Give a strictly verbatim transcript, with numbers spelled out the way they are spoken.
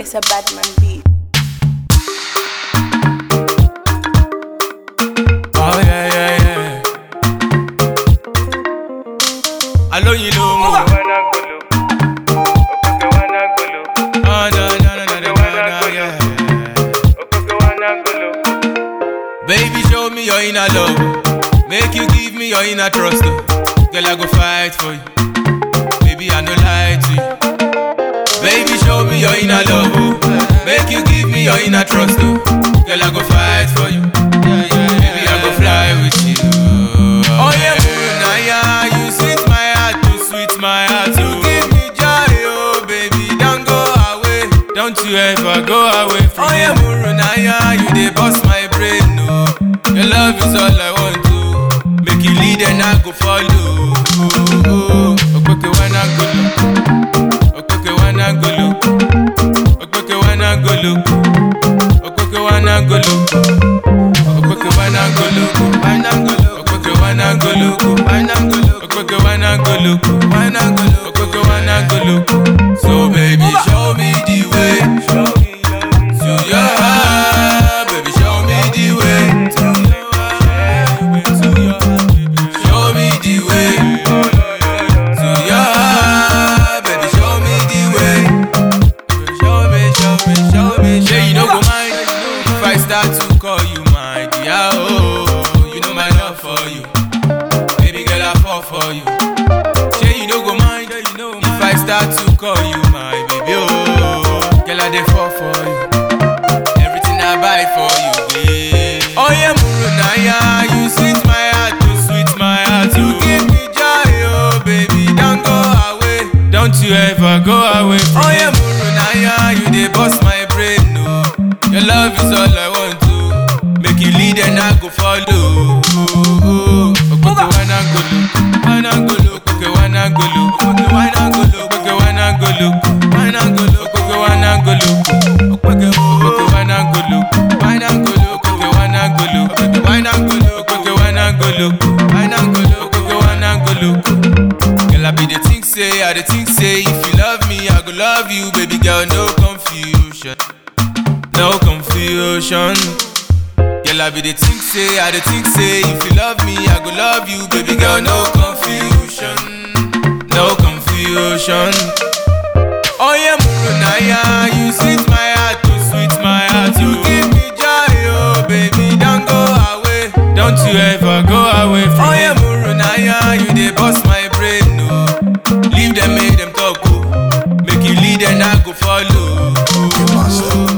It's a bad man beat. Oh yeah, yeah, yeah. I know you know more. Oh no, no, no, no, no, no, yeah. Baby, show me your inner love. Make you give me your inner trust. Girl, I go fight for you. Baby, I no lie to you. Baby, show me your inner love. Make you give me your inner trust. Girl, I go fight for you. Baby, I go fly with you. Oh yeah, Naya, you sweet my heart, you sweet my heart. You give me joy, oh baby, don't go away. Don't you ever go away from me. Oh yeah, Naya, you dey bust my brain, no. Your love is all I want to. Make you lead and I go follow. Okpeke wana go look. Okpeke wana go look. Okpeke wana go look. Okpeke wana go look. Okpeke wana go look. Wana go look. Okpeke wana go look. Wana go look. Okpeke wana go look. Wana go look. Okpeke wana go look. So baby, show me the way. Show me to your heart, baby. Show me the way. To your heart, to your heart, baby. Show me the way. To your heart, baby. Show me the way. Show me, show me, show me. Say you don't go mind if I start to call you my dear. Oh, you know my love for you. Baby girl, I fall for you. Say you don't go mind if I start to call you my baby. Oh, girl, I dey fall for you. Everything I buy for you, babe. Oh yeah, Naya, you sweet my heart, you sweet my heart. You give me joy, oh baby, don't go away. Don't you ever go away from me. Oh yeah, Naya, you dey bust my brain, no. Your love is all I want to. Make you lead and I go follow. Okpeke wana go look, wana go look, okpeke wana go look, okpeke wana go look, okpeke wana go look, wana go look, okpeke wana go look, okpeke okpeke wana go look, wana go look, okpeke wana go look, okpeke wana go look, okpeke wana go look, wana go look, okpeke wana go look. Girl, I be the thing say, I the thing say, if you love me, I go love you, baby girl, no confusion, no confusion. Girl, I be the thing say, I the thing say, if you love me, I go love you, baby girl, no confusion, no confusion. Oh yeah, Naya, you sweet my heart, you sweet my heart. You give me joy, oh baby, don't go away. Don't you ever go away from me. Oh yeah, Naya, you dey bust my brain, no. Leave them, make them talk, oh. Make you lead and I go follow.